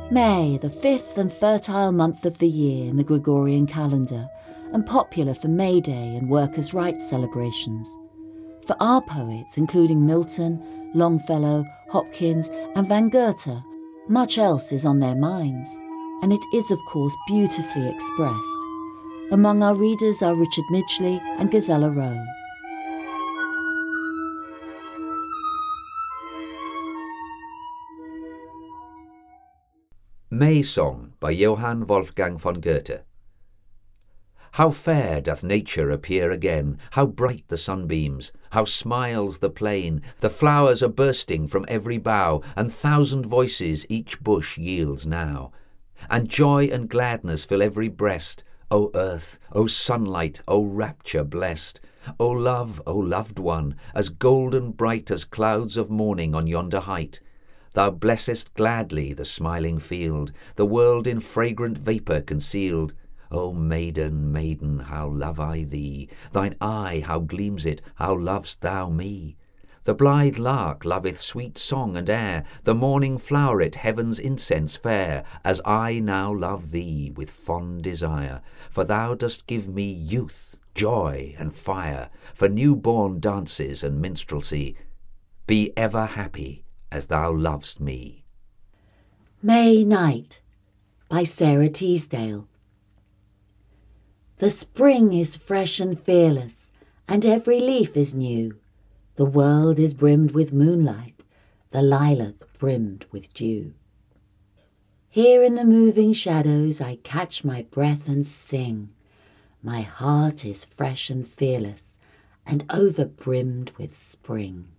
May, the fifth and fertile month of the year in the Gregorian calendar, and popular for May Day and workers' rights celebrations. For our poets, including Milton, Longfellow, Hopkins and Van Goethe, much else is on their minds, and it is of course beautifully expressed. Among our readers are Richard Midgley and Gisela Rowe. May Song by Johann Wolfgang von Goethe. How fair doth nature appear again, how bright the sunbeams, how smiles the plain, the flowers are bursting from every bough, and 1,000 voices each bush yields now. And joy and gladness fill every breast, O earth, O sunlight, O rapture blessed, O love, O loved one, as golden bright as clouds of morning on yonder height. Thou blessest gladly the smiling field, the world in fragrant vapour concealed. O maiden, maiden, how love I thee! Thine eye, how gleams it, how lov'st thou me! The blithe lark loveth sweet song and air, the morning floweret heaven's incense fair, as I now love thee with fond desire, for thou dost give me youth, joy and fire, for new-born dances and minstrelsy. Be ever happy as thou lov'st me. May Night by Sarah Teasdale. The spring is fresh and fearless, and every leaf is new. The world is brimmed with moonlight, the lilac brimmed with dew. Here in the moving shadows I catch my breath and sing. My heart is fresh and fearless, and over-brimmed with spring.